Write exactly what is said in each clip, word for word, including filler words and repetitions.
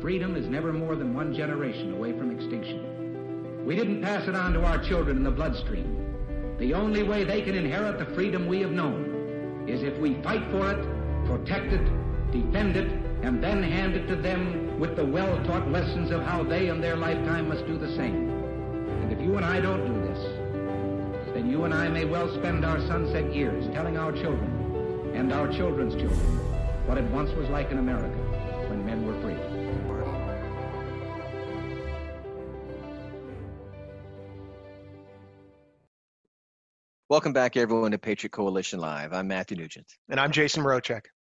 freedom is never more than one generation away from extinction. We didn't pass it on to our children in the bloodstream. The only way they can inherit the freedom we have known is if we fight for it, protect it, defend it, and then hand it to them with the well-taught lessons of how they in their lifetime must do the same. And if you and I don't do this, then you and I may well spend our sunset years telling our children and our children's children what it once was like in America when men were free. Welcome back, everyone, to Patriot Coalition Live. I'm Matthew Nugent. And I'm Jason Mroczek.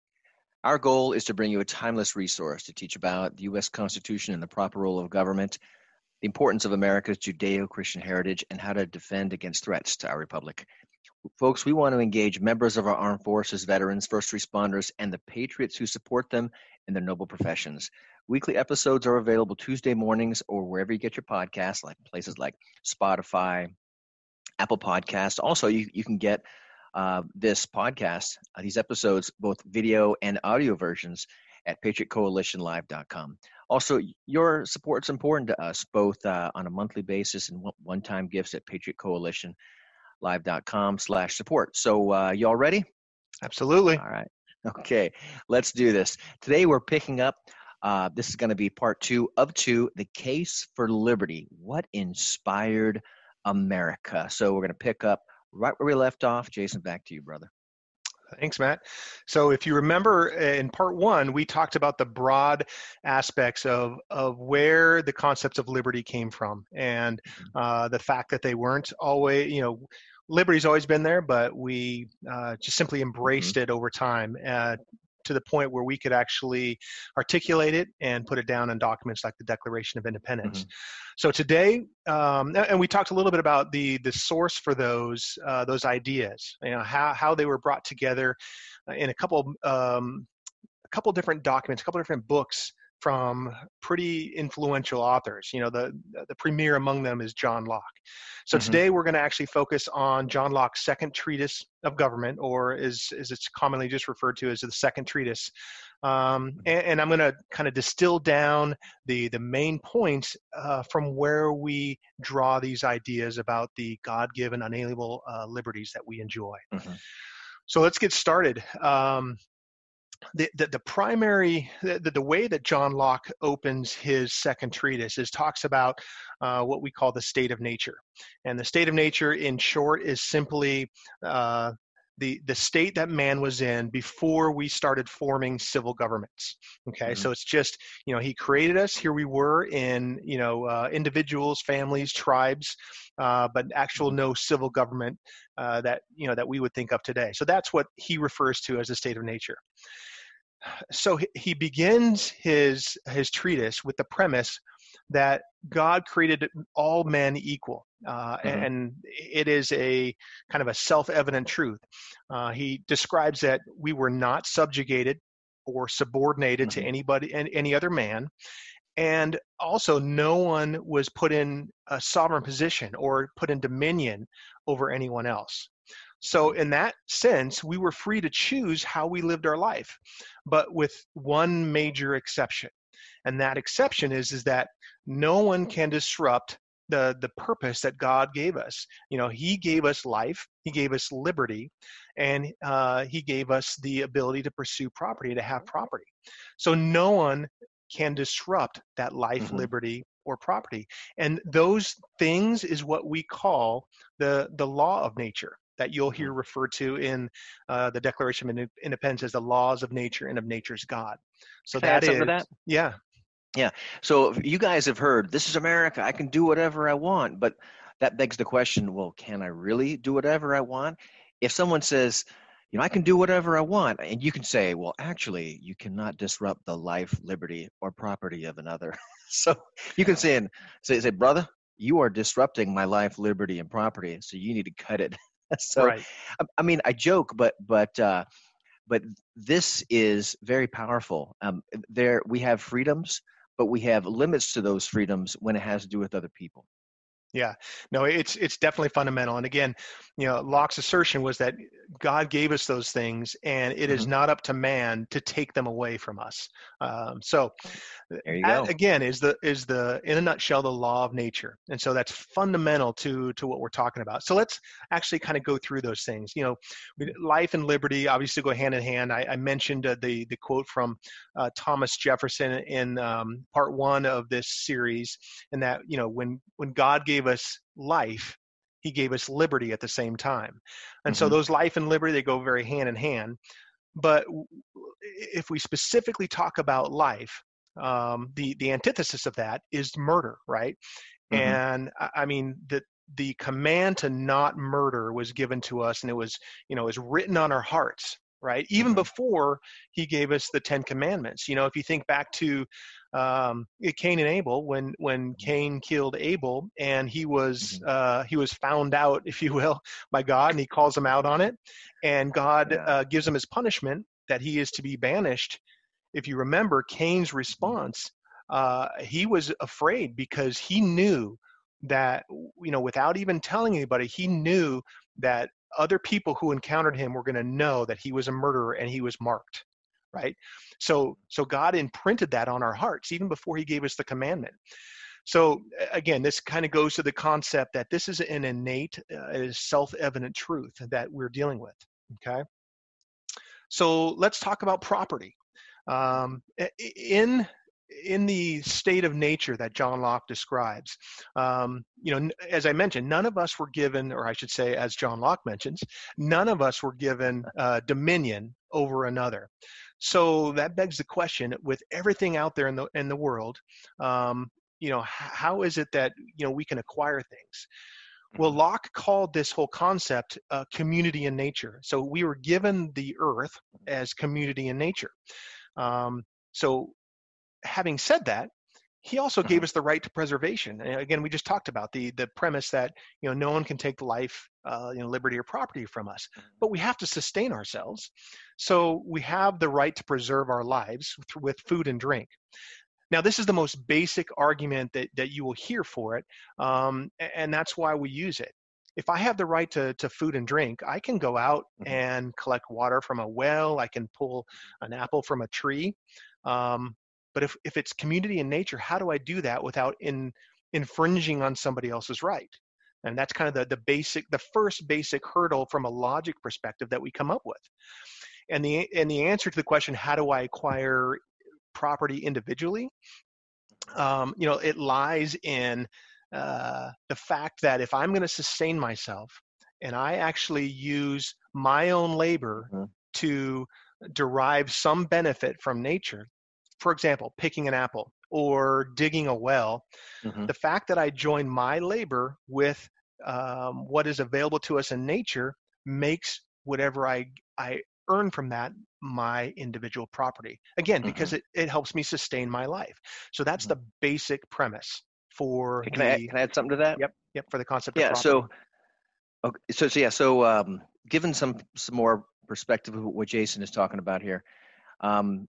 Our goal is to bring you a timeless resource to teach about the U S Constitution and the proper role of government, the importance of America's Judeo-Christian heritage, and how to defend against threats to our republic. Folks, we want to engage members of our armed forces, veterans, first responders, and the patriots who support them in their noble professions. Weekly episodes are available Tuesday mornings or wherever you get your podcasts, like places like Spotify, Apple Podcasts. Also, you, you can get uh, this podcast, uh, these episodes, both video and audio versions, at patriot coalition live dot com. Also, your support is important to us, both uh, on a monthly basis and one-time gifts at patriot coalition live dot com slash support. So uh, you all ready? Absolutely. All right. Okay, let's do this. Today we're picking up, uh, this is going to be part two of two, The Case for Liberty. What inspired America? So we're going to pick up right where we left off. Jason, back to you, brother. Thanks, Matt. So if you remember in part one, we talked about the broad aspects of, of where the concepts of liberty came from, and uh, the fact that they weren't always, you know, liberty's always been there, but we uh, just simply embraced mm-hmm. it over time uh, to the point where we could actually articulate it and put it down in documents like the Declaration of Independence. Mm-hmm. So today, um, and we talked a little bit about the the source for those uh, those ideas, you know, how how they were brought together in a couple um, a couple different documents, a couple different books from pretty influential authors. You know, the the premier among them is John Locke. So mm-hmm. today we're going to actually focus on John Locke's second treatise of government, or as, as it's commonly just referred to as the second treatise. Um, and, and I'm going to kind of distill down the, the main points uh, from where we draw these ideas about the God-given unalienable uh, liberties that we enjoy. Mm-hmm. So let's get started. Um, The, the, the primary, the, the way that John Locke opens his second treatise is talks about uh, what we call the state of nature. And the state of nature, in short, is simply uh, the, the state that man was in before we started forming civil governments. Okay, mm-hmm. So it's just, you know, he created us, here we were in, you know, uh, individuals, families, tribes, uh, but actual no civil government uh, that, you know, that we would think of today. So that's what he refers to as the state of nature. So he begins his his treatise with the premise that God created all men equal, uh, mm-hmm. and it is a kind of a self-evident truth. Uh, he describes that we were not subjugated or subordinated mm-hmm. to anybody, any other man, and also no one was put in a sovereign position or put in dominion over anyone else. So in that sense, we were free to choose how we lived our life, but with one major exception. And that exception is, is that no one can disrupt the, the purpose that God gave us. You know, he gave us life, he gave us liberty, and uh, he gave us the ability to pursue property, to have property. So no one can disrupt that life, mm-hmm. liberty, or property. And those things is what we call the, the law of nature, that you'll hear referred to in uh, the Declaration of Independence as the laws of nature and of nature's God. So Can that I add is, to that? yeah. Yeah. So you guys have heard, this is America, I can do whatever I want. But that begs the question, well, can I really do whatever I want? If someone says, you know, I can do whatever I want, and you can say, well, actually, you cannot disrupt the life, liberty, or property of another. So you can say, and say, say, brother, you are disrupting my life, liberty, and property, so you need to cut it. So, right. I mean, I joke, but but uh, but this is very powerful. Um, there we have freedoms, but we have limits to those freedoms when it has to do with other people. Yeah, no, it's it's definitely fundamental. And again, you know, Locke's assertion was that God gave us those things, and it Mm-hmm. is not up to man to take them away from us. Um, so There you that go. again is the is the in a nutshell the law of nature, and so that's fundamental to to what we're talking about. So let's actually kind of go through those things. You know, life and liberty obviously go hand in hand. I, I mentioned uh, the the quote from uh, Thomas Jefferson in um, part one of this series, and that you know when when God gave us life, He gave us liberty at the same time, and Mm-hmm. so those life and liberty, they go very hand in hand. But if we specifically talk about life, um, the the antithesis of that is murder, right? Mm-hmm. And I mean the the command to not murder was given to us, and it was you know it was written on our hearts, right? Even Mm-hmm. before He gave us the Ten Commandments. You know, if you think back to um, Cain and Abel, when when Cain killed Abel, and he was Mm-hmm. uh, he was found out, if you will, by God, and He calls him out on it, and God Yeah. uh, gives him his punishment that he is to be banished. If you remember Cain's response, uh, he was afraid because he knew that, you know, without even telling anybody, he knew that other people who encountered him were going to know that he was a murderer and he was marked, right? So, so God imprinted that on our hearts even before He gave us the commandment. So again, this kind of goes to the concept that this is an innate, uh, self-evident truth that we're dealing with. Okay. So let's talk about property. Um, in in the state of nature that John Locke describes, um, you know, as I mentioned, none of us were given, or I should say, as John Locke mentions, none of us were given uh, dominion over another. So that begs the question: with everything out there in the in the world, um, you know, how is it that you know we can acquire things? Well, Locke called this whole concept uh, community in nature. So we were given the earth as community in nature. Um, so having said that, he also Mm-hmm. gave us the right to preservation. And again, we just talked about the the premise that you know no one can take life, uh, you know, liberty or property from us, but we have to sustain ourselves. So we have the right to preserve our lives with, with food and drink. Now, this is the most basic argument that, that you will hear for it, um, and that's why we use it. If I have the right to, to food and drink, I can go out Mm-hmm. and collect water from a well. I can pull an apple from a tree. Um, but if, if it's community in nature, how do I do that without in, infringing on somebody else's right? And that's kind of the, the basic, the first basic hurdle from a logic perspective that we come up with. And the, and the answer to the question, how do I acquire property individually, um, you know, it lies in uh, the fact that if I'm going to sustain myself and I actually use my own labor Mm-hmm. to derive some benefit from nature, for example, picking an apple or digging a well, Mm-hmm. the fact that I join my labor with um, what is available to us in nature makes whatever I I earn from that my individual property. Again, because Mm-hmm. it, it helps me sustain my life. So that's Mm-hmm. the basic premise for Can the I can I add something to that? yep, yep, for the concept of Yeah. property. So, okay, so, so yeah. So, um, given some some more perspective of what Jason is talking about here, um,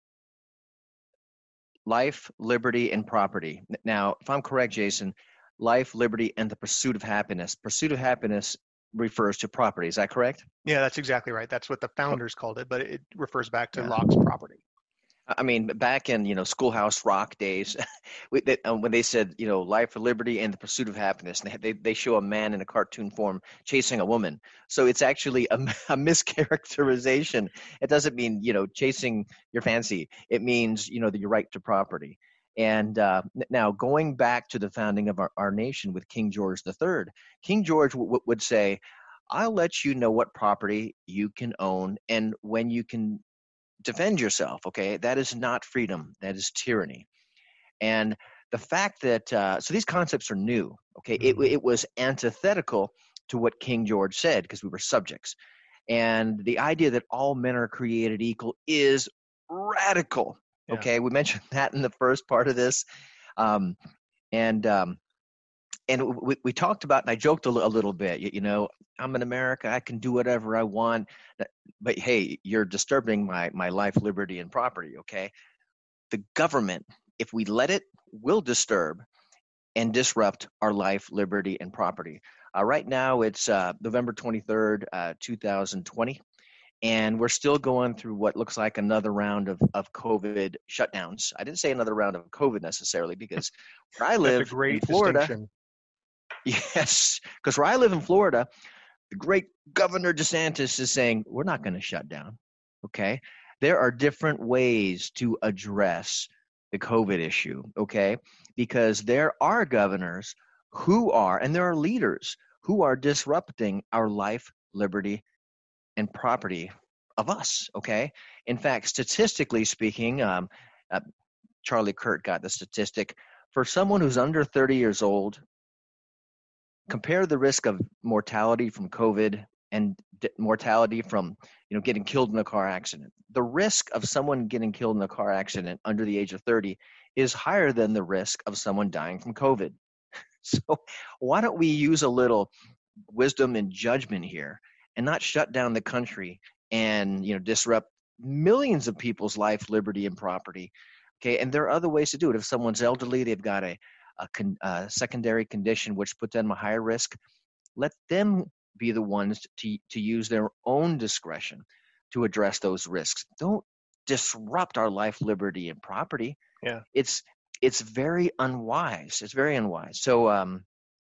life, liberty, and property. Now, if I'm correct, Jason, life, liberty, and the pursuit of happiness. Pursuit of happiness refers to property. Is that correct? Yeah, that's exactly right. That's what the founders called it, but it refers back to Yeah. Locke's property. I mean, back in you know Schoolhouse Rock days, we, they, um, when they said you know life for liberty and the pursuit of happiness, and they they show a man in a cartoon form chasing a woman. So it's actually a, a mischaracterization. It doesn't mean you know chasing your fancy. It means you know the, your right to property. And uh, now going back to the founding of our, our nation with King George the Third, King George w- w- would say, "I'll let you know what property you can own and when you can defend yourself." Okay, that is not freedom, that is tyranny. And the fact that uh, so these concepts are new. Okay, Mm-hmm. it, it was antithetical to what King George said because we were subjects, and the idea that all men are created equal is radical. Yeah. Okay, we mentioned that in the first part of this, um, and um, and we, we talked about, and I joked a, a little bit, you, you know, I'm in America, I can do whatever I want, but hey, you're disturbing my, my life, liberty, and property, okay? The government, if we let it, will disturb. and disrupt our life, liberty, and property. Uh, right now, it's uh, November twenty-third, uh, two thousand twenty, and we're still going through what looks like another round of, of COVID shutdowns. I didn't say another round of COVID necessarily, because where I live That's a great in Florida, distinction. yes, because where I live in Florida, the great Governor DeSantis is saying, we're not going to shut down, okay? There are different ways to address the COVID issue, okay? Because there are governors who are, and there are leaders who are disrupting our life, liberty, and property of us, okay? In fact, statistically speaking, um, uh, Charlie Kirk got the statistic, for someone who's under thirty years old, compare the risk of mortality from COVID and d- mortality from, you know, getting killed in a car accident. The risk of someone getting killed in a car accident under the age of thirty is higher than the risk of someone dying from COVID. So why don't we use a little wisdom and judgment here and not shut down the country and, you know, disrupt millions of people's life, liberty, and property? Okay, and there are other ways to do it. If someone's elderly, they've got a, a, con, a secondary condition which put them a higher risk, let them be the ones to, to use their own discretion to address those risks. Don't disrupt our life, liberty, and property. Yeah. It's it's very unwise. It's very unwise. So, um,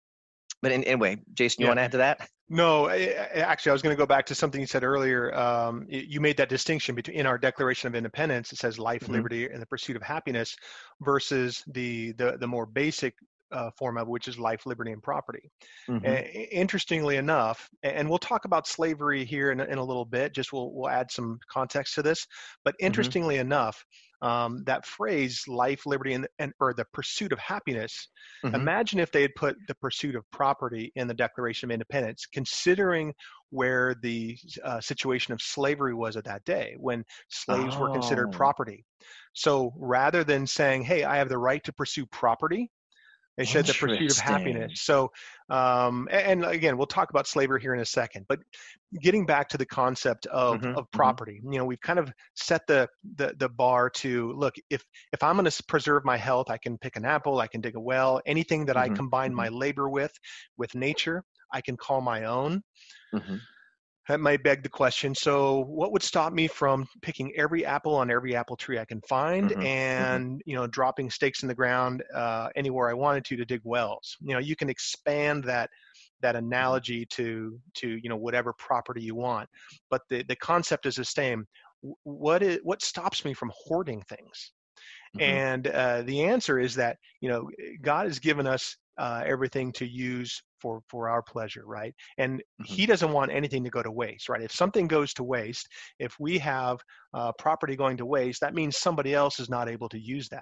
but in, anyway, Jason, you Yeah. want to add to that? No, I- I- actually, I was going to go back to something you said earlier. Um, y- you made that distinction between in our Declaration of Independence, it says life, Mhm. liberty, and the pursuit of happiness, versus the the, the more basic uh, form of which is life, liberty, and property. Mhm. Uh, interestingly enough, and we'll talk about slavery here in, in a little bit. Just we'll we'll add some context to this. But interestingly enough, um, that phrase "life, liberty, and, and or the pursuit of happiness." Mhm. Imagine if they had put the pursuit of property in the Declaration of Independence, considering where the uh, situation of slavery was at that day, when slaves were considered Oh. property. So rather than saying, "Hey, I have the right to pursue property," they said the pursuit of happiness. Interesting. So, um, and, and again, we'll talk about slavery here in a second. But getting back to the concept of, Mhm. of Mhm. property, you know, we've kind of set the the, the bar to look. If if I'm going to preserve my health, I can pick an apple, I can dig a well, anything that I Mhm. combine my labor with, with nature, I can call my own. Mhm. That might beg the question. So, what would stop me from picking every apple on every apple tree I can find, Mhm. and you know, dropping stakes in the ground uh, anywhere I wanted to to dig wells? You know, you can expand that that analogy to to you know whatever property you want, but the the concept is the same. What is what stops me from hoarding things? Mhm. And uh, the answer is that you know God has given us uh, everything to use for for our pleasure, right? And Mhm. He doesn't want anything to go to waste, right? If something goes to waste, if we have uh, property going to waste, that means somebody else is not able to use that.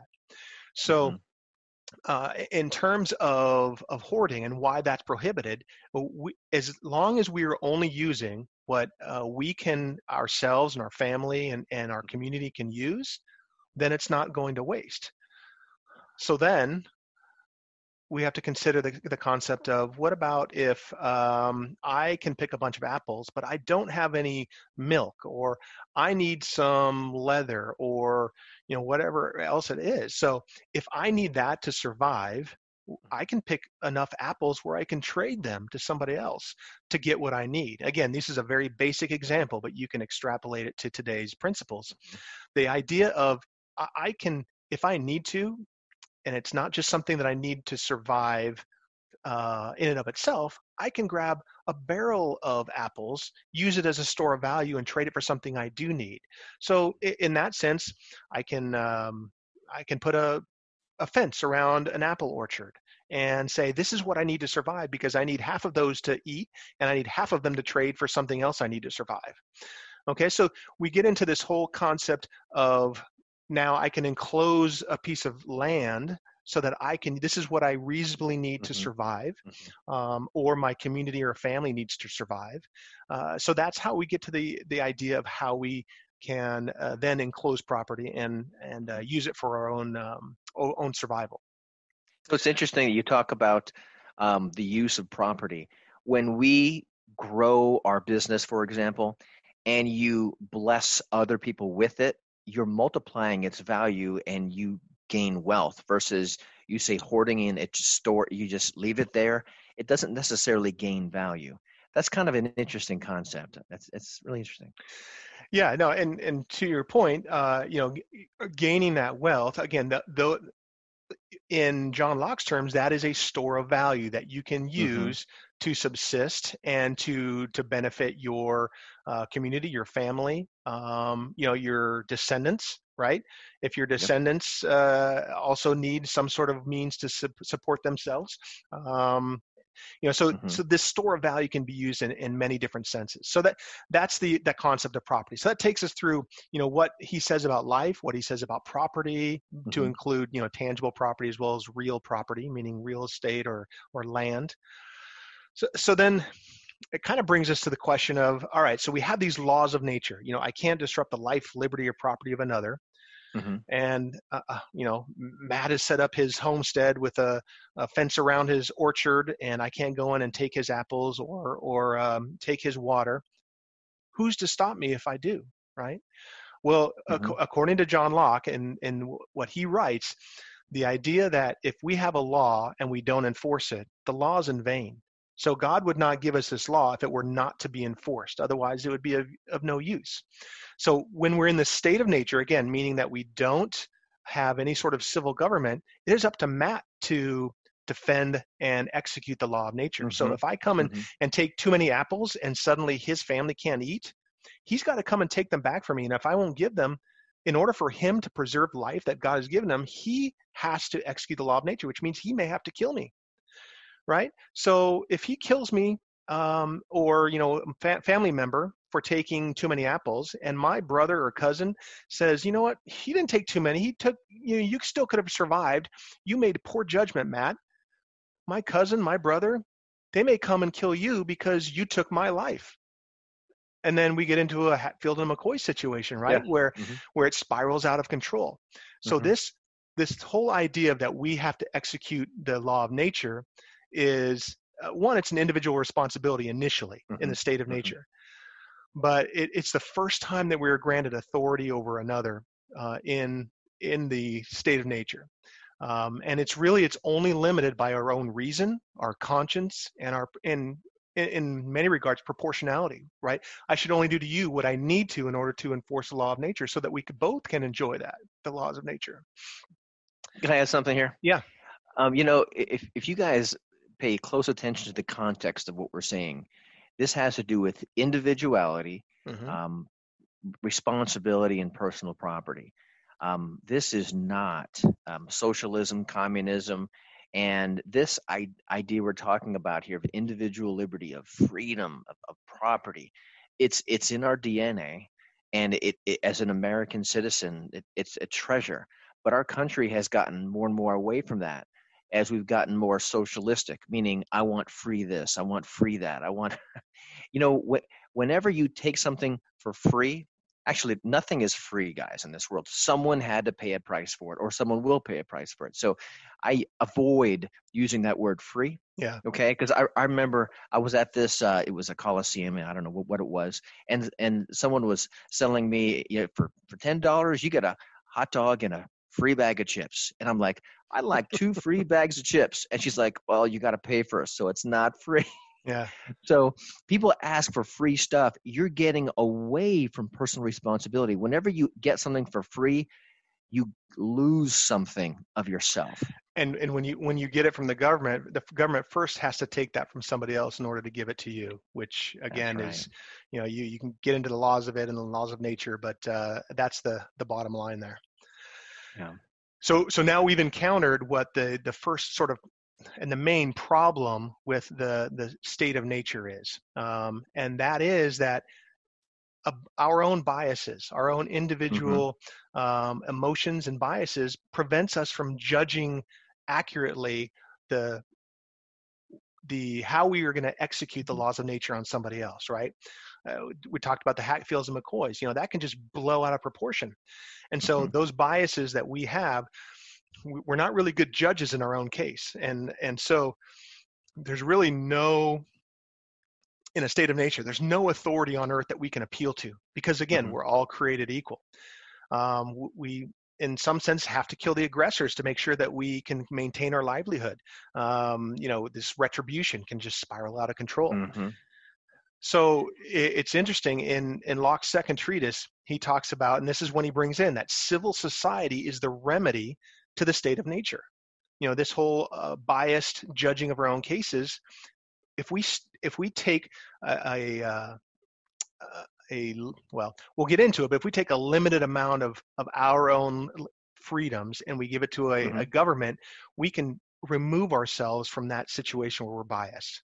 So. Mhm. Uh, in terms of, of hoarding and why that's prohibited, we, as long as we are only using what uh, we can ourselves and our family and, and our community can use, then it's not going to waste. So then we have to consider the, the concept of what about if um, I can pick a bunch of apples, but I don't have any milk, or I need some leather, or you know whatever else it is. So if I need that to survive, I can pick enough apples where I can trade them to somebody else to get what I need. Again, this is a very basic example, but you can extrapolate it to today's principles. The idea of I can, if I need to, and it's not just something that I need to survive uh, in and of itself, I can grab a barrel of apples, use it as a store of value, and trade it for something I do need. So in that sense, I can um, I can put a, a fence around an apple orchard and say, this is what I need to survive because I need half of those to eat and I need half of them to trade for something else I need to survive. Okay, so we get into this whole concept of now I can enclose a piece of land so that I can, this is what I reasonably need to Mhm. survive, Mhm. um, or my community or family needs to survive. Uh, so that's how we get to the, the idea of how we can uh, then enclose property and, and uh, use it for our own, um, own survival. So it's interesting that you talk about um, the use of property. When we grow our business, for example, and you bless other people with it, you're multiplying its value and you gain wealth versus you say hoarding in it, just store, you just leave it there. It doesn't necessarily gain value. That's kind of an interesting concept. That's it's really interesting. Yeah, no, and and to your point, uh, you know, g- gaining that wealth again, the, the in John Locke's terms, that is a store of value that you can use mm-hmm. to subsist and to to benefit your uh, community, your family, um, you know, your descendants, right? If your descendants yep. uh, also need some sort of means to su- support themselves, um, you know, so mm-hmm. so this store of value can be used in, in many different senses. So that that's the that concept of property. So that takes us through, you know, what he says about life, what he says about property, mm-hmm. to include, you know, tangible property as well as real property, meaning real estate or or land. So so then it kind of brings us to the question of, all right, so we have these laws of nature. You know, I can't disrupt the life, liberty, or property of another. Mm-hmm. And, uh, you know, Matt has set up his homestead with a, a fence around his orchard, and I can't go in and take his apples or or um, take his water. Who's to stop me if I do, right? Well, mm-hmm. ac- according to John Locke and, and what he writes, the idea that if we have a law and we don't enforce it, the law is in vain. So God would not give us this law if it were not to be enforced. Otherwise, it would be of, of no use. So when we're in the state of nature, again, meaning that we don't have any sort of civil government, it is up to Matt to defend and execute the law of nature. Mm-hmm. So if I come and, mm-hmm. and take too many apples and suddenly his family can't eat, he's got to come and take them back from me. And if I won't give them, in order for him to preserve life that God has given him, he has to execute the law of nature, which means he may have to kill me. Right? So if he kills me um, or, you know, fa- family member for taking too many apples, and my brother or cousin says, you know what, he didn't take too many. He took, you know, you still could have survived. You made poor judgment, Matt. My cousin, my brother, they may come and kill you because you took my life. And then we get into a Hatfield and McCoy situation, right? Yeah. Where, mm-hmm. where it spirals out of control. So mm-hmm. this, this whole idea of that we have to execute the law of nature is uh, one, it's an individual responsibility initially mm-hmm. in the state of nature, mm-hmm. but it, it's the first time that we are granted authority over another uh, in in the state of nature, um, and it's really it's only limited by our own reason, our conscience, and our in in many regards proportionality. Right? I should only do to you what I need to in order to enforce the law of nature, so that we could, both can enjoy that the laws of nature. Can I add something here? Yeah. Um, you know, if if you guys pay close attention to the context of what we're saying, this has to do with individuality, mm-hmm. um, responsibility, and personal property. Um, this is not um, socialism, communism, and this I- idea we're talking about here of individual liberty, of freedom, of, of property. It's it's in our D N A, and it, it as an American citizen, it, it's a treasure. But our country has gotten more and more away from that as we've gotten more socialistic, meaning I want free this, I want free that, I want, you know, wh- whenever you take something for free, actually nothing is free, guys, in this world. Someone had to pay a price for it, or someone will pay a price for it. So I avoid using that word free. Yeah. Okay. Because I, I remember I was at this, uh, it was a Coliseum, and I don't know what, what it was. And and someone was selling me, you know, for, for ten dollars, you get a hot dog and a free bag of chips. And I'm like, I like two free bags of chips. And she's like, well, you got to pay first, so it's not free. Yeah. So people ask for free stuff. You're getting away from personal responsibility. Whenever you get something for free, you lose something of yourself. And and when you when you get it from the government, the government first has to take that from somebody else in order to give it to you, which again right. is, you know, you, you can get into the laws of it and the laws of nature, but uh, that's the the bottom line there. Yeah. So so now we've encountered what the the first sort of and the main problem with the the state of nature is, um, and that is that uh, our own biases, our own individual mm-hmm. um, emotions and biases prevents us from judging accurately the the how we are going to execute the laws of nature on somebody else, right? Uh, we talked about the Hatfields and McCoys. You know, that can just blow out of proportion. And so mm-hmm. those biases that we have, we're not really good judges in our own case. And and so there's really no, in a state of nature, there's no authority on earth that we can appeal to, because again, mm-hmm. we're all created equal. Um, we in some sense, have to kill the aggressors to make sure that we can maintain our livelihood. Um, you know, this retribution can just spiral out of control. Mm-hmm. So it's interesting, in, in Locke's second treatise, he talks about, and this is when he brings in, that civil society is the remedy to the state of nature. You know, this whole uh, biased judging of our own cases, if we if we take a, a, uh, a well, we'll get into it, but if we take a limited amount of, of our own freedoms and we give it to a, mm-hmm. a government, we can remove ourselves from that situation where we're biased.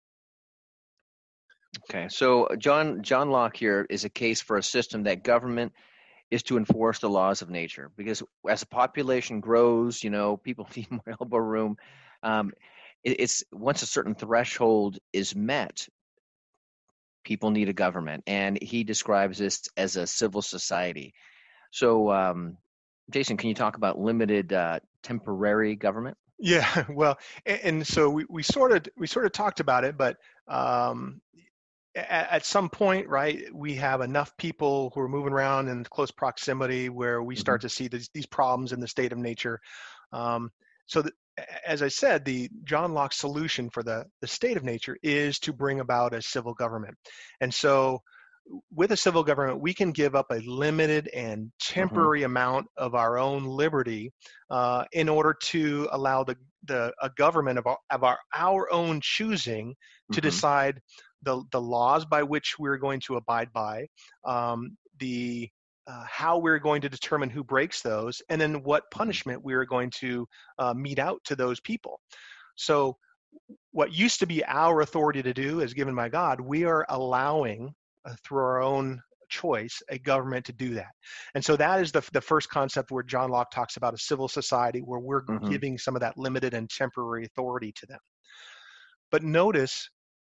Okay, so John John Locke here is a case for a system that government is to enforce the laws of nature, because as the population grows, you know, people need more elbow room. Um, it, it's once a certain threshold is met, people need a government, and he describes this as a civil society. So, um, Jason, can you talk about limited uh, temporary government? Yeah, well, and, and so we, we sort of we sort of talked about it, but um, at, at some point, right, we have enough people who are moving around in close proximity where we start mm-hmm. to see these, these problems in the state of nature. Um, so, the, as I said, the John Locke solution for the, the state of nature is to bring about a civil government. And so with a civil government, we can give up a limited and temporary mm-hmm. amount of our own liberty uh, in order to allow the, the a government of our, of our, our own choosing to mm-hmm. decide the, the laws by which we're going to abide by, um, the uh, how we're going to determine who breaks those, and then what punishment we're going to uh, mete out to those people. So what used to be our authority to do as given by God, we are allowing Uh, through our own choice, a government to do that. And so that is the, the first concept where John Locke talks about a civil society, where we're mm-hmm. giving some of that limited and temporary authority to them. But notice,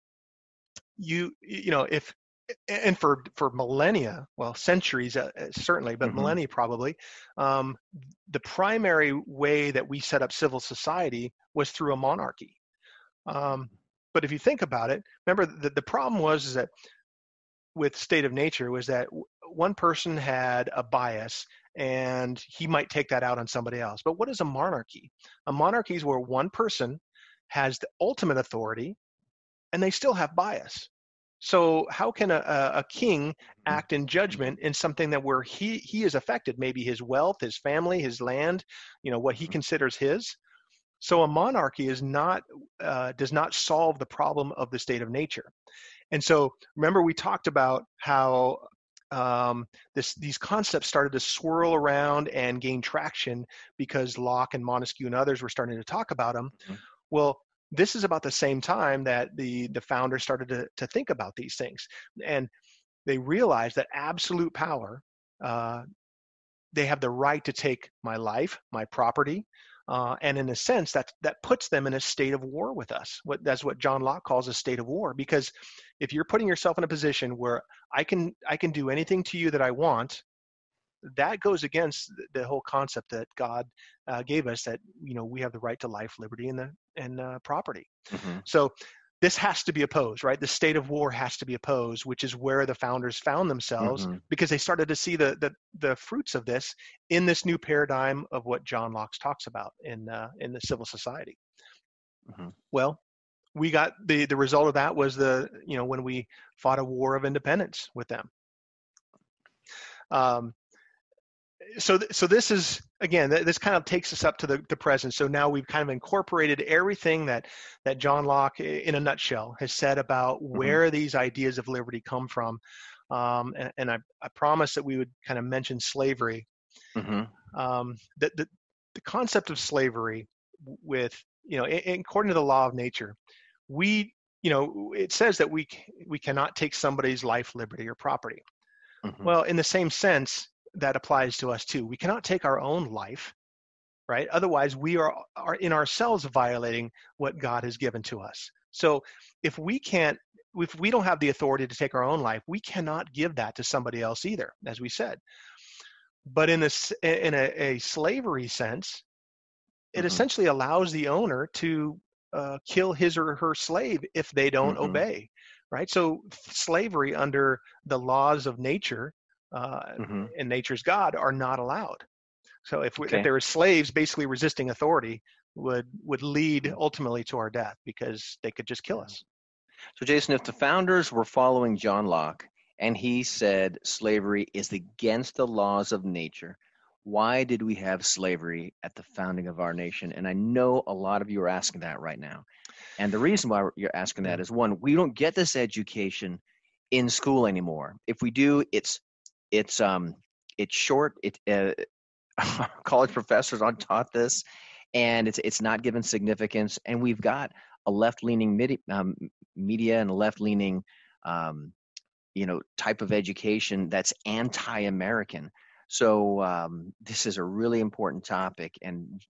you you know, if, and for, for millennia, well, centuries uh, certainly, but mm-hmm. millennia probably, um, the primary way that we set up civil society was through a monarchy. Um, but if you think about it, remember the, the problem was is that with state of nature was that one person had a bias and he might take that out on somebody else. But what is a monarchy? A monarchy is where one person has the ultimate authority and they still have bias. So how can a, a king act in judgment in something that where he, he is affected, maybe his wealth, his family, his land, you know, what he considers his? So a monarchy is not, uh, does not solve the problem of the state of nature. And so remember we talked about how um, this, these concepts started to swirl around and gain traction because Locke and Montesquieu and others were starting to talk about them. Mm-hmm. Well, this is about the same time that the, the founders started to, to think about these things. And they realized that absolute power, uh, they have the right to take my life, my property, Uh, and in a sense, that that puts them in a state of war with us. What, that's what John Locke calls a state of war. Because if you're putting yourself in a position where I can I can do anything to you that I want, that goes against the whole concept that God uh, gave us, that you know we have the right to life, liberty, and the and uh, property. Mm-hmm. So this has to be opposed, right? The state of war has to be opposed, which is where the founders found themselves mm-hmm. because they started to see the, the the fruits of this in this new paradigm of what John Locke talks about in uh, in the civil society. Mm-hmm. Well, we got the the result of that was the you know when we fought a war of independence with them. Um, so th- so this is again th- this kind of takes us up to the, the present. So now we've kind of incorporated everything that that John Locke in a nutshell has said about where mm-hmm. these ideas of liberty come from. Um, and, and I, I promised that we would kind of mention slavery. Mm-hmm. Um, the, the the concept of slavery with you know in, according to the law of nature, we you know it says that we we cannot take somebody's life, liberty, or property. Mm-hmm. Well, in the same sense, that applies to us too. We cannot take our own life, right? Otherwise, we are, are in ourselves violating what God has given to us. So if we can't, if we don't have the authority to take our own life, we cannot give that to somebody else either, as we said. But in a, in a, a slavery sense, it mm-hmm. essentially allows the owner to uh, kill his or her slave if they don't mm-hmm. obey, right? So slavery under the laws of nature Uh, mm-hmm. and nature's God are not allowed. So if, we, Okay. if there were slaves basically resisting authority, would would lead ultimately to our death because they could just kill us. So Jason, if the founders were following John Locke and he said slavery is against the laws of nature, why did we have slavery at the founding of our nation? And I know a lot of you are asking that right now. And the reason why you're asking that is, one, we don't get this education in school anymore. If we do, it's it's um it's short. It uh, college professors aren't taught this, and it's it's not given significance. And we've got a left-leaning midi- um, media and a left-leaning um, you know type of education that's anti-American. So um, this is a really important topic, and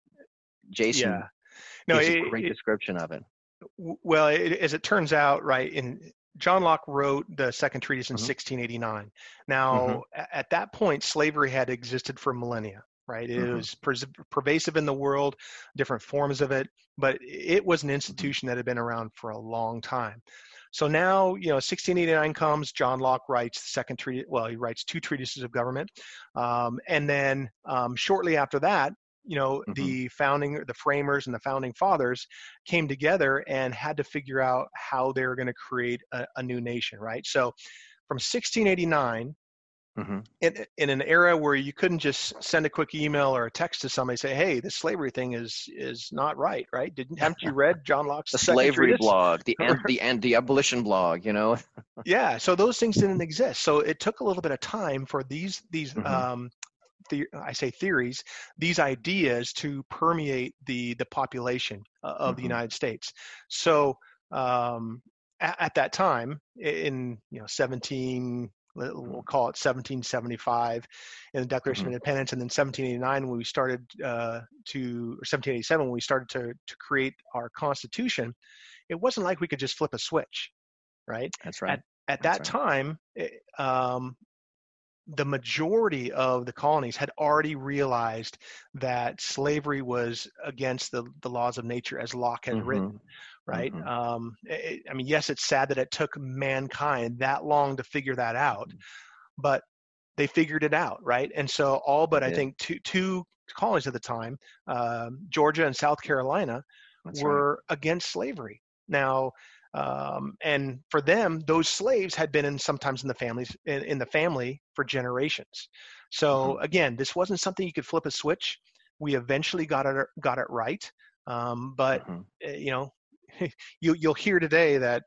Jason Yeah. No, gives it, a great it, description of it. well, it, as it turns out, right, in John Locke wrote the Second Treatise in Mm-hmm. sixteen eighty-nine. Now, Mm-hmm. at that point, slavery had existed for millennia, right? It Mm-hmm. was per- pervasive in the world, different forms of it, but it was an institution that had been around for a long time. So now, you know, sixteen eighty-nine comes, John Locke writes the second treatise, well, he writes two treatises of government. Um, and then um, shortly after that, you know, Mm-hmm. the founding, the framers and the founding fathers came together and had to figure out how they were going to create a, a new nation, right? So from sixteen eighty-nine, Mm-hmm. in, in an era where you couldn't just send a quick email or a text to somebody, say, hey, this slavery thing is is not right, right? Didn't, haven't you read John Locke's The second slavery treatise? blog, the and the and the abolition blog, you know. Yeah, so those things didn't exist. So it took a little bit of time for these these Mm-hmm. um, the, I say theories, these ideas to permeate the the population uh, of Mm-hmm. the United States. So um, at, at that time, in you know seventeen, we'll call it seventeen seventy-five, in the Declaration Mm-hmm. of Independence, and then seventeen eighty-nine when we started uh, to, or seventeen eighty-seven when we started to to create our Constitution. It wasn't like we could just flip a switch, right? That's right. At at That's that right. time, it, um, the majority of the colonies had already realized that slavery was against the, the laws of nature as Locke had Mm-hmm. written, right? Mm-hmm. Um, it, I mean, yes, it's sad that it took mankind that long to figure that out, but they figured it out, right? And so all but I think two, two colonies at the time, um, Georgia and South Carolina, That's were right. against slavery. Now, um, and for them, those slaves had been in sometimes in the families in, in the family for generations. So Mm-hmm. again, this wasn't something you could flip a switch. We eventually got it got it right, um, but Mm-hmm. you know, you you'll hear today that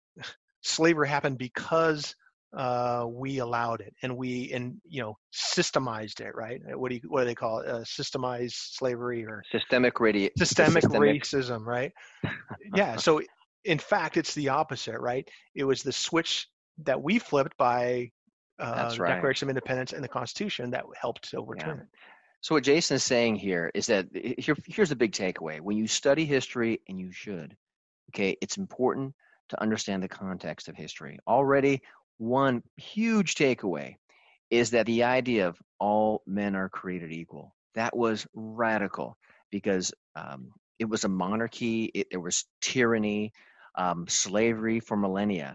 slavery happened because uh, we allowed it and we and you know systemized it, right? What do you what do they call it? Uh, systemized slavery or Systemic radi- systemic, systemic racism, right? Yeah. So in fact, it's the opposite, right? It was the switch that we flipped by uh, That's the right. Declaration of Independence and the Constitution that helped to overturn Yeah. it. So what Jason is saying here is that here, here's the big takeaway. When you study history, and you should, okay, it's important to understand the context of history. Already, one huge takeaway is that the idea of all men are created equal, that was radical because um, it was a monarchy, it, there was tyranny, um, slavery for millennia.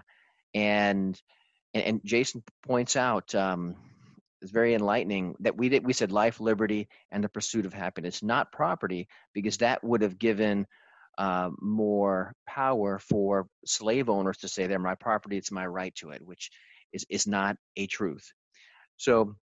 And, and, and Jason points out, um, it's very enlightening that we did, we said life, liberty, and the pursuit of happiness, not property, because that would have given uh, more power for slave owners to say they're my property, it's my right to it, which is, is not a truth. So,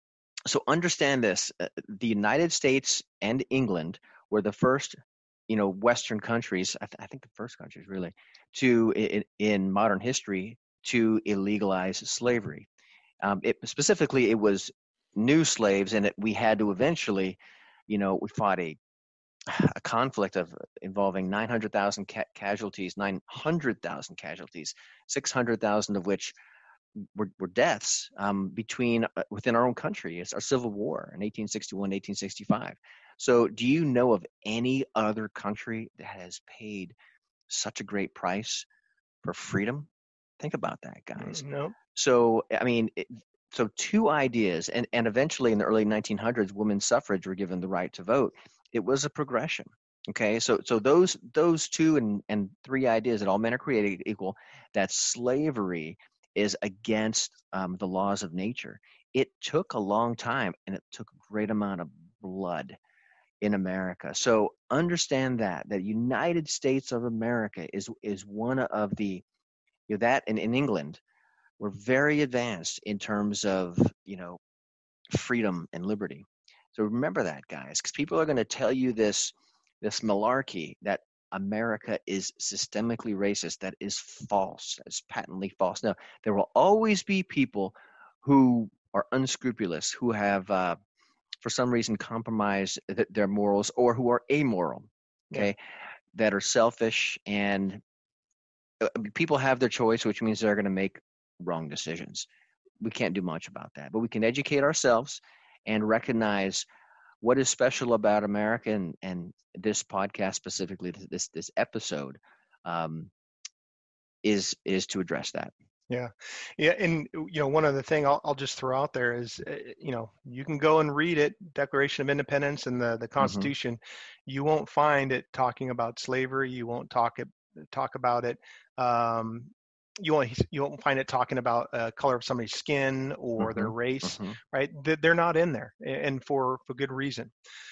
so understand this: uh, the United States and England were the first, you know, Western countries. I, th- I think the first countries really to in, in modern history to illegalize slavery. Um, it, specifically, it was new slaves, and it, we had to eventually, you know, we fought a a conflict of involving nine hundred thousand ca- casualties, nine hundred thousand casualties, six hundred thousand of which were, were deaths um, between uh, within our own country. It's our Civil War in eighteen sixty-one, eighteen sixty-five. So do you know of any other country that has paid such a great price for freedom? Think about that, guys. No. So, I mean, it, so two ideas, and, and eventually in the early nineteen hundreds, women's suffrage were given the right to vote. It was a progression. Okay, so so those those two and, and three ideas that all men are created equal, that slavery is against um, the laws of nature. It took a long time, and it took a great amount of blood in America. So understand that, that United States of America is, is one of the, you know, that and in England, we're very advanced in terms of, you know, freedom and liberty. So remember that, guys, because people are going to tell you this, this malarkey that America is systemically racist. That is false. That's patently false. Now, there will always be people who are unscrupulous, who have, uh, for some reason, compromised th- their morals, or who are amoral, okay, yeah. that are selfish, and uh, people have their choice, which means they're going to make wrong decisions. We can't do much about that, but we can educate ourselves and recognize what is special about America, and, and this podcast specifically, this this episode, um, is is to address that. Yeah, yeah, and you know, one other thing I'll I'll just throw out there is, uh, you know, you can go and read it, Declaration of Independence and the the Constitution. Mm-hmm. You won't find it talking about slavery. You won't talk it talk about it. Um, you won't you won't find it talking about uh, color of somebody's skin or mm-hmm. their race, mm-hmm. right? They're not in there, and for for good reason.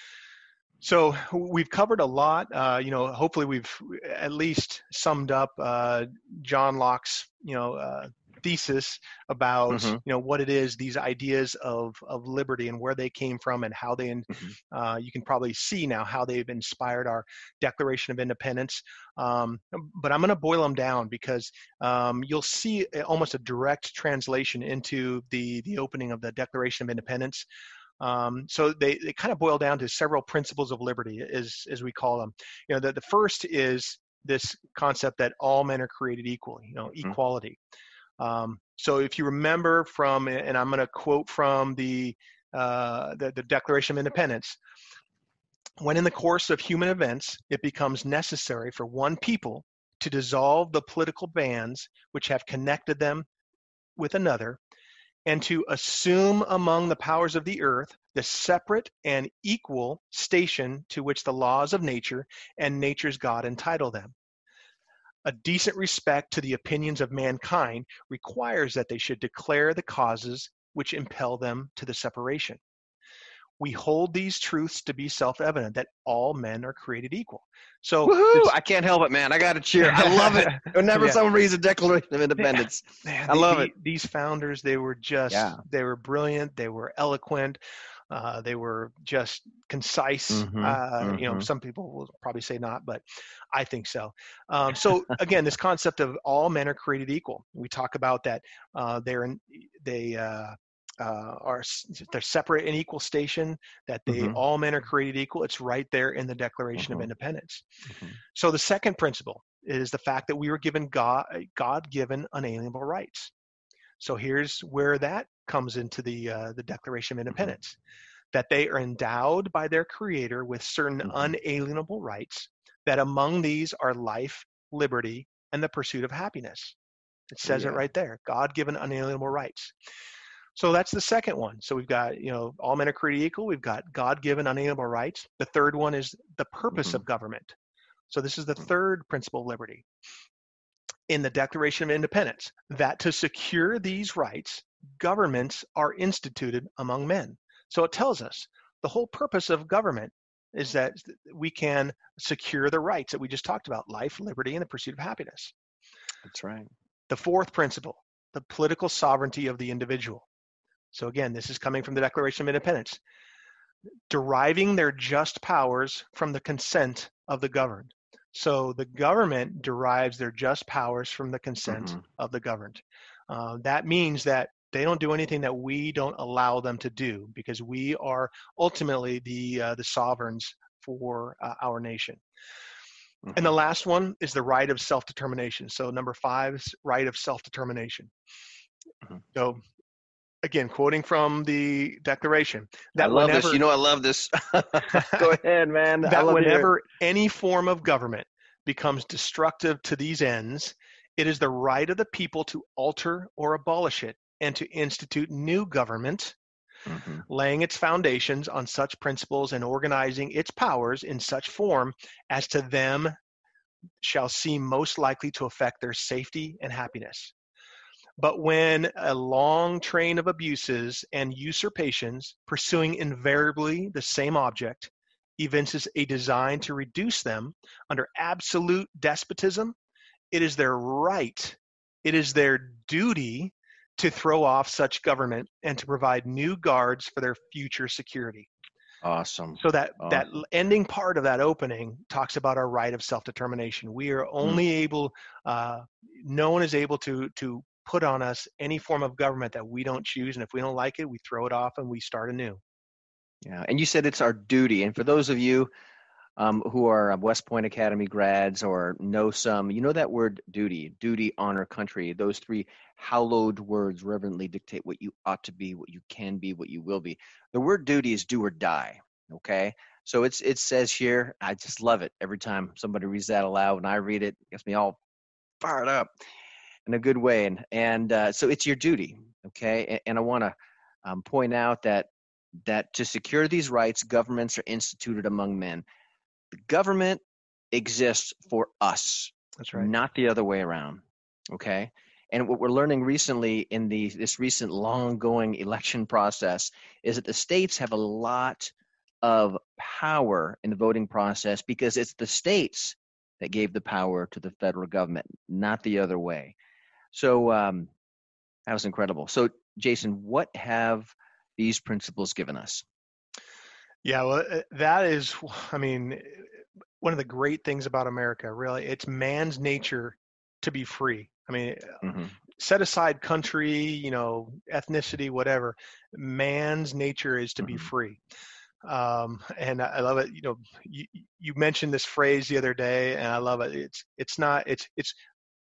So we've covered a lot. Uh, you know, hopefully we've at least summed up uh, John Locke's, you know, uh, thesis about, mm-hmm. you know, what it is, these ideas of of liberty and where they came from and how they, mm-hmm. uh, you can probably see now how they've inspired our Declaration of Independence. Um, but I'm going to boil them down because um, you'll see almost a direct translation into the the opening of the Declaration of Independence. Um, so they, they kind of boil down to several principles of liberty, as as we call them. You know, the, the first is this concept that all men are created equal, you know, mm-hmm. equality. Um, so if you remember from, and I'm going to quote from the, uh, the the Declaration of Independence, when in the course of human events, it becomes necessary for one people to dissolve the political bands which have connected them with another, and to assume among the powers of the earth the separate and equal station to which the laws of nature and nature's God entitle them. A decent respect to the opinions of mankind requires that they should declare the causes which impel them to the separation. We hold these truths to be self-evident, that all men are created equal. So Woohoo! I can't help it, man. I got to cheer. I love it. Whenever yeah. someone reads the Declaration of Independence, man, I love the, it. These founders, they were just, yeah. they were brilliant. They were eloquent. Uh, they were just concise. Mm-hmm, uh, mm-hmm. You know, some people will probably say not, but I think so. Um, so again, this concept of all men are created equal. We talk about that. Uh, they're in, they. Uh, Uh, are they're separate and equal station, that they mm-hmm. all men are created equal. It's right there in the Declaration mm-hmm. of Independence. Mm-hmm. So the second principle is the fact that we were given God God-given unalienable rights. So here's where that comes into the uh, the Declaration of Independence, mm-hmm. that they are endowed by their Creator with certain mm-hmm. unalienable rights, that among these are life, liberty, and the pursuit of happiness. It says yeah. it right there, God-given unalienable rights. So that's the second one. So we've got, you know, all men are created equal. We've got God-given unalienable rights. The third one is the purpose mm-hmm. of government. So this is the third principle of liberty in the Declaration of Independence, that to secure these rights, governments are instituted among men. So it tells us the whole purpose of government is that we can secure the rights that we just talked about, life, liberty, and the pursuit of happiness. That's right. The fourth principle, the political sovereignty of the individual. So again, this is coming from the Declaration of Independence, deriving their just powers from the consent of the governed. So the government derives their just powers from the consent mm-hmm. of the governed. Uh, that means that they don't do anything that we don't allow them to do, because we are ultimately the uh, the sovereigns for uh, our nation. Mm-hmm. And the last one is the right of self-determination. So number five is right of self-determination. Mm-hmm. So again, quoting from the Declaration. That I love whenever, this. You know, I love this. Go ahead, man. That whenever any form of government becomes destructive to these ends, it is the right of the people to alter or abolish it, and to institute new government, mm-hmm. laying its foundations on such principles and organizing its powers in such form as to them shall seem most likely to affect their safety and happiness. But when a long train of abuses and usurpations, pursuing invariably the same object, evinces a design to reduce them under absolute despotism, it is their right, it is their duty to throw off such government and to provide new guards for their future security. Awesome. So that, awesome. that ending part of that opening talks about our right of self-determination. We are only mm. able, uh, no one is able to, to put on us any form of government that we don't choose. And if we don't like it, we throw it off and we start anew. Yeah. And you said it's our duty. And for those of you um, who are West Point Academy grads or know some, you know that word duty, duty, honor, country, those three hallowed words reverently dictate what you ought to be, what you can be, what you will be. The word duty is do or die. Okay. So it's, it says here, I just love it. Every time somebody reads that aloud, when I read it, it gets me all fired up in a good way. And, and uh, so it's your duty. Okay. And, and I want to um, point out that, that to secure these rights, governments are instituted among men. The government exists for us. That's right. Not the other way around. Okay. And what we're learning recently in the this recent long-going election process is that the states have a lot of power in the voting process because it's the states that gave the power to the federal government, not the other way. So um, that was incredible. So Jason, what have these principles given us? Yeah, well, that is, I mean, one of the great things about America, really, it's man's nature to be free. I mean, mm-hmm. set aside country, you know, ethnicity, whatever, man's nature is to mm-hmm. be free. Um, and I love it. You know, you, you mentioned this phrase the other day and I love it. It's, it's not, it's, it's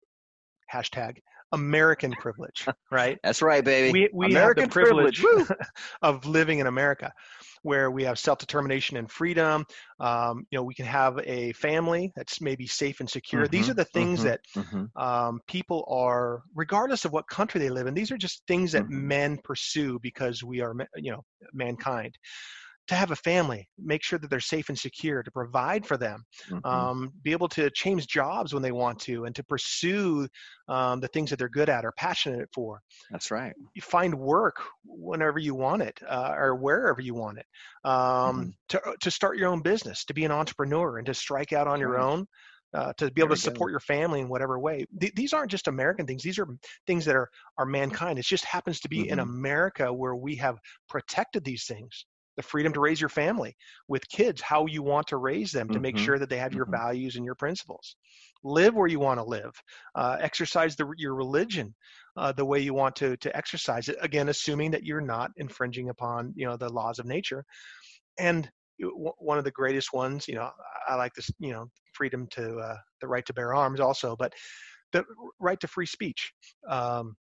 hashtag American privilege, right? That's right, baby. We, we American have the privilege, privilege. of living in America, where we have self-determination and freedom. Um, you know, we can have a family that's maybe safe and secure. Mm-hmm, these are the things mm-hmm, that mm-hmm. Um, people are, regardless of what country they live in, these are just things that mm-hmm. men pursue because we are, you know, mankind. To have a family, make sure that they're safe and secure, to provide for them, mm-hmm. um, be able to change jobs when they want to, and to pursue um, the things that they're good at or passionate for. That's right. You find work whenever you want it, uh, or wherever you want it. Um, mm-hmm. to to start your own business, to be an entrepreneur, and to strike out on That's your right. own. Uh, to be able to support go. your family in whatever way. Th- these aren't just American things. These are things that are, are mankind. It just happens to be mm-hmm. in America where we have protected these things. The freedom to raise your family with kids, how you want to raise them, to mm-hmm. make sure that they have mm-hmm. your values and your principles. Live where you want to live. Uh, exercise the, your religion uh, the way you want to, to exercise it. Again, assuming that you're not infringing upon, you know, the laws of nature. And one of the greatest ones, you know, I like this, you know, freedom to uh, the right to bear arms also, but the right to free speech. Um,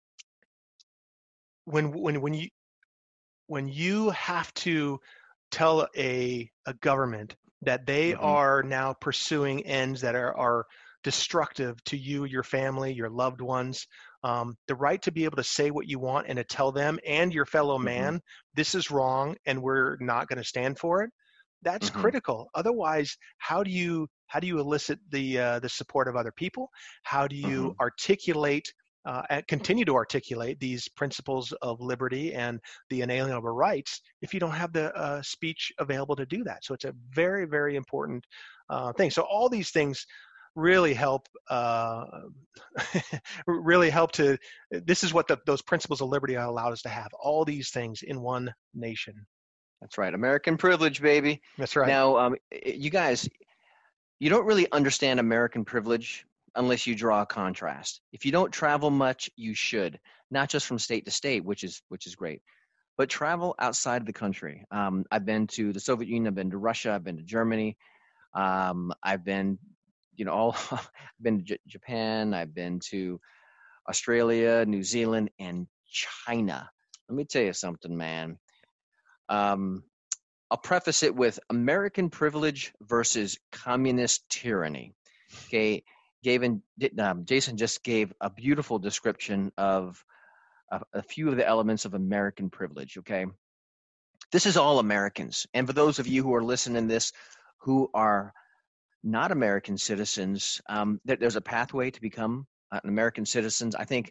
when when when you when you have to tell a a government that they mm-hmm. are now pursuing ends that are are destructive to you, your family, your loved ones, um, the right to be able to say what you want and to tell them and your fellow mm-hmm. man, this is wrong and we're not going to stand for it. That's mm-hmm. critical. Otherwise, how do you how do you elicit the uh, the support of other people? How do you mm-hmm. articulate uh, and continue to articulate these principles of liberty and the inalienable rights if you don't have the uh, speech available to do that? So it's a very, very important uh, thing. So all these things really help uh, really help to, this is what the, those principles of liberty allowed us to have, all these things in one nation. That's right. American privilege, baby. That's right. Now, um, you guys, you don't really understand American privilege unless you draw a contrast. If you don't travel much, you should, not just from state to state, which is which is great, but travel outside of the country. Um, I've been to the Soviet Union. I've been to Russia. I've been to Germany. Um, I've been, you know, all. I've been to J- Japan. I've been to Australia, New Zealand, and China. Let me tell you something, man. Um, I'll preface it with American privilege versus communist tyranny. Okay, Gavin, um, Jason just gave a beautiful description of a, a few of the elements of American privilege. Okay, this is all Americans, and for those of you who are listening to this who are not American citizens, um, there, there's a pathway to become an American citizens. I think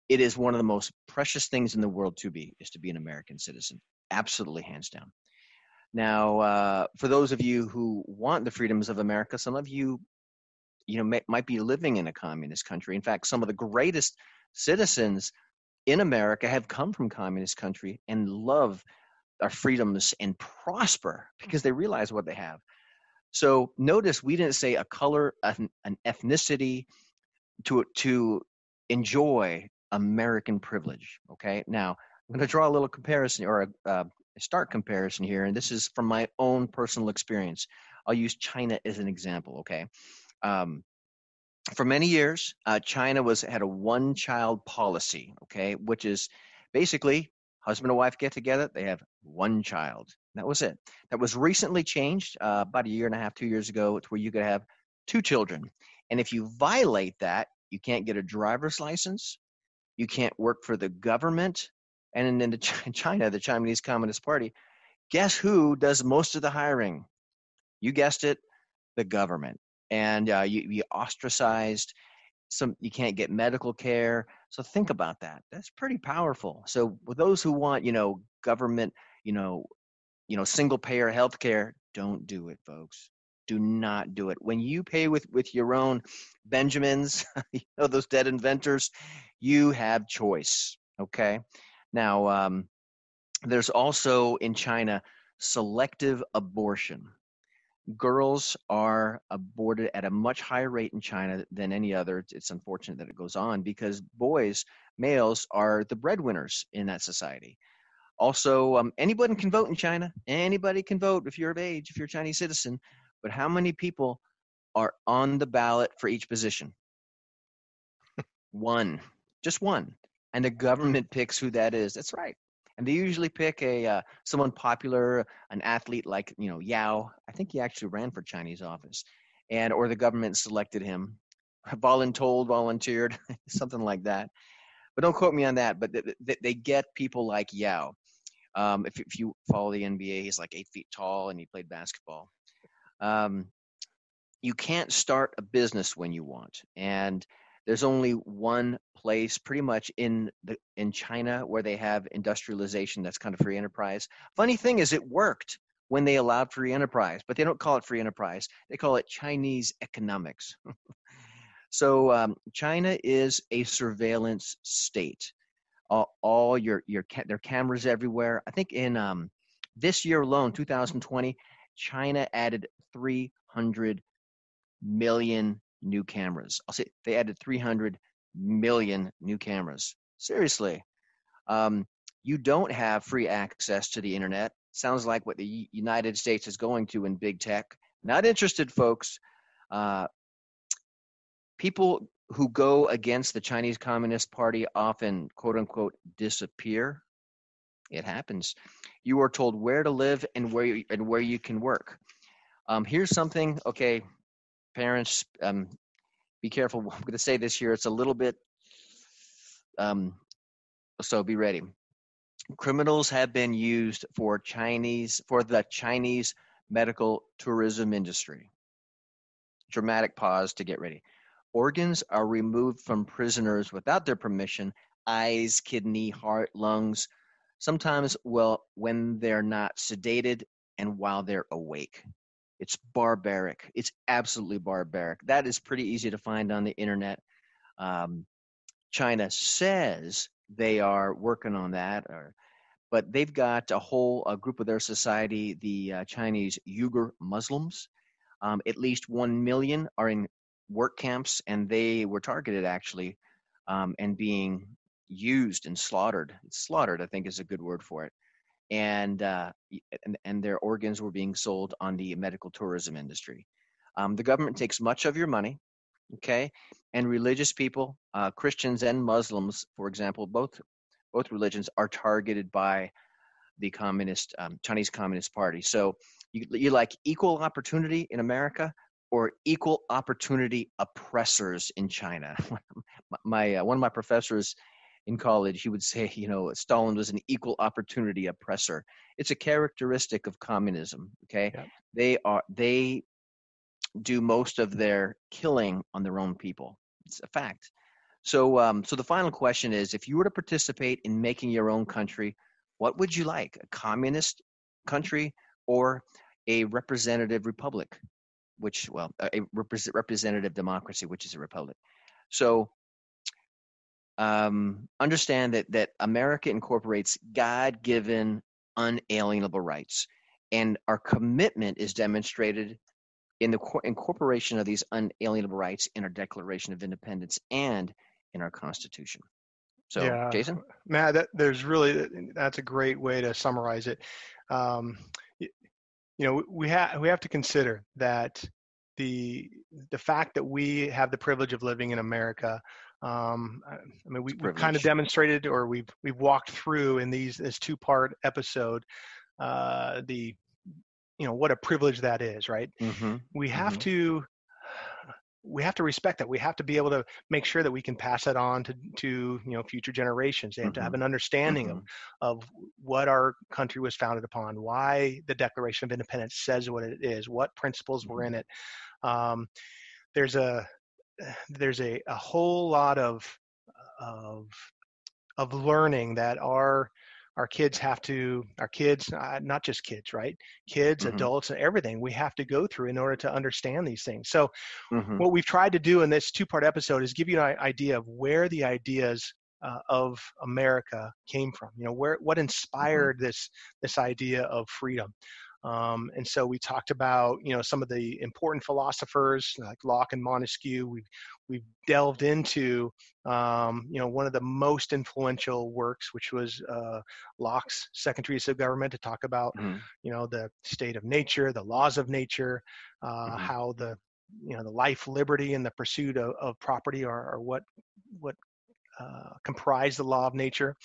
it is one of the most precious things in the world to be, is to be an American citizen. Absolutely, hands down. Now, uh, for those of you who want the freedoms of America, some of you, you know, may, might be living in a communist country. In fact, some of the greatest citizens in America have come from communist country and love our freedoms and prosper because they realize what they have. So notice we didn't say a color, an, an ethnicity to to enjoy American privilege. Okay, now I'm going to draw a little comparison or a, a stark comparison here, and this is from my own personal experience. I'll use China as an example. Okay, um, for many years, uh, China was had a one-child policy. Okay, which is basically husband and wife get together, they have one child. That was it. That was recently changed uh, about a year and a half, two years ago, to where you could have two children. And if you violate that, you can't get a driver's license, you can't work for the government. And in China, the Chinese Communist Party, guess who does most of the hiring? You guessed it, the government. And uh, you, you ostracized. Some you can't get medical care. So think about that. That's pretty powerful. So with those who want, you know, government, you know, you know, single payer healthcare, don't do it, folks. Do not do it. When you pay with, with your own Benjamins, you know, those dead inventors, you have choice. Okay. Now, um, there's also in China selective abortion. Girls are aborted at a much higher rate in China than any other. It's unfortunate that it goes on because boys, males, are the breadwinners in that society. Also, um, anybody can vote in China. Anybody can vote if you're of age, if you're a Chinese citizen. But how many people are on the ballot for each position? One, just one. And the government picks who that is. That's right. And they usually pick a uh, someone popular, an athlete like, you know, Yao. I think he actually ran for Chinese office, and or the government selected him, voluntold, volunteered, something like that. But don't quote me on that. But th- th- they get people like Yao. Um, if if you follow the N B A, he's like eight feet tall, and he played basketball. Um, you can't start a business when you want, and there's only one place pretty much in the in China where they have industrialization that's kind of free enterprise. Funny thing is, it worked when they allowed free enterprise, but they don't call it free enterprise. They call it Chinese economics. So um, China is a surveillance state. All, all your your there are cameras everywhere. I think in um, this year alone, two thousand twenty, China added three hundred million new cameras. I'll say they added three hundred million new cameras. Seriously. Um, you don't have free access to the internet. Sounds like what the United States is going to in big tech. Not interested, folks. Uh, people who go against the Chinese Communist Party often, quote unquote, disappear. It happens. You are told where to live and where you, and where you can work. Um, here's something, okay, parents, um, be careful. I'm going to say this here. It's a little bit, um, so be ready. Criminals have been used for Chinese, for the Chinese medical tourism industry. Dramatic pause to get ready. Organs are removed from prisoners without their permission. Eyes, kidney, heart, lungs. Sometimes, well, when they're not sedated and while they're awake. It's barbaric. It's absolutely barbaric. That is pretty easy to find on the internet. Um, China says they are working on that, or, but they've got a whole a group of their society, the uh, Chinese Uyghur Muslims. Um, at least one million are in work camps, and they were targeted actually um, and being used and slaughtered. Slaughtered, I think, is a good word for it. And, uh, and and their organs were being sold on the medical tourism industry. Um, the government takes much of your money, okay? And religious people, uh, Christians and Muslims, for example, both both religions are targeted by the communist um, Chinese Communist Party. So you you like equal opportunity in America or equal opportunity oppressors in China? my uh, one of my professors in college, he would say, you know, Stalin was an equal opportunity oppressor. It's a characteristic of communism. Okay, yeah. they are they do most of their killing on their own people. It's a fact. So, um, so the final question is, if you were to participate in making your own country, what would you like? A communist country or a representative republic, which, well, a repre- representative democracy, which is a republic? So um, understand that, that America incorporates God-given unalienable rights, and our commitment is demonstrated in the co- incorporation of these unalienable rights in our Declaration of Independence and in our Constitution. So, yeah, Jason? Matt, that, there's really, that's a great way to summarize it. Um, you, you know, we have we have to consider that the the fact that we have the privilege of living in America. Um, I mean, we, we've kind of demonstrated, or we've we've walked through in these this two part episode, uh, the you know what a privilege that is, right? Mm-hmm. We have mm-hmm. to. we have to respect that. We have to be able to make sure that we can pass that on to, to you know, future generations. They have mm-hmm. to have an understanding mm-hmm. of, of what our country was founded upon, why the Declaration of Independence says what it is, what principles mm-hmm. were in it. Um, there's a there's a, a whole lot of of of learning that our our kids have to, our kids, uh, not just kids, right? Kids, mm-hmm. adults, and everything we have to go through in order to understand these things. So mm-hmm. what we've tried to do in this two-part episode is give you an idea of where the ideas uh, of America came from. You know, where what inspired mm-hmm. this this idea of freedom. Um, and so we talked about, you know, some of the important philosophers like Locke and Montesquieu. We've, we've delved into, um, you know, one of the most influential works, which was uh, Locke's Second Treatise of Government, to talk about, mm-hmm. you know, the state of nature, the laws of nature, uh, mm-hmm. how the, you know, the life, liberty, and the pursuit of, of property are, are what, what uh, comprise the law of nature.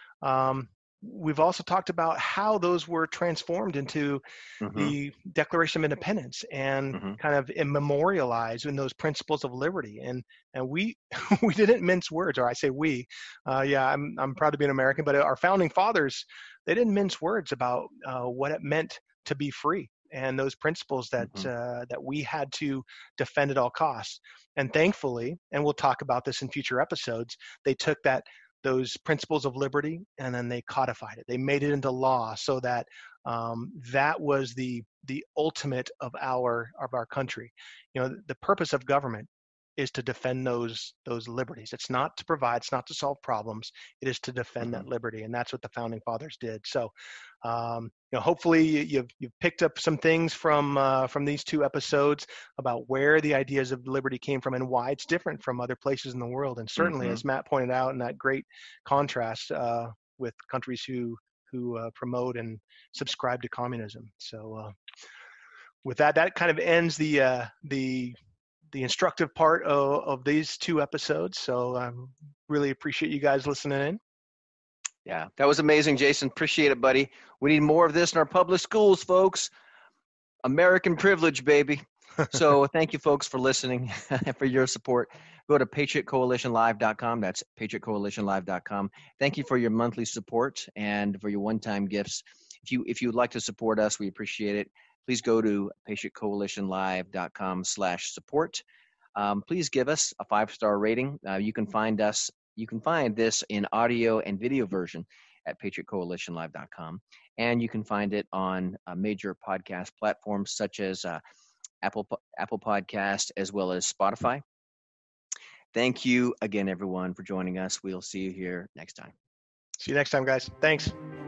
Um, We've also talked about how those were transformed into mm-hmm. the Declaration of Independence and mm-hmm. kind of memorialized in those principles of liberty. And and we we didn't mince words, or I say we. Uh, yeah, I'm I'm proud to be an American, but our founding fathers, they didn't mince words about uh, what it meant to be free and those principles that mm-hmm. uh, that we had to defend at all costs. And thankfully, and we'll talk about this in future episodes, they took that. those principles of liberty, and then they codified it. They made it into law so that um, that was the the ultimate of our of our country. You know, the purpose of government is to defend those those liberties. It's not to provide, it's not to solve problems. It is to defend mm-hmm. that liberty, and that's what the founding fathers did. So, um, you know, hopefully you've you've picked up some things from uh, from these two episodes about where the ideas of liberty came from and why it's different from other places in the world. And certainly, mm-hmm. as Matt pointed out, in that great contrast uh, with countries who who uh, promote and subscribe to communism. So, uh, with that, that kind of ends the uh, the the instructive part of, of these two episodes. So I um, really appreciate you guys listening in. Yeah, that was amazing, Jason. Appreciate it, buddy. We need more of this in our public schools, folks. American privilege, baby. So thank you, folks, for listening and for your support. Go to patriot coalition live dot com. That's patriot coalition live dot com. Thank you for your monthly support and for your one-time gifts. If you if you'd like to support us, we appreciate it. Please go to patriot coalition live dot com slash support. Um, please give us a five-star rating. Uh, you can find us. You can find this in audio and video version at patriot coalition live dot com, and you can find it on uh, major podcast platforms such as uh, Apple Apple Podcast as well as Spotify. Thank you again, everyone, for joining us. We'll see you here next time. See you next time, guys. Thanks.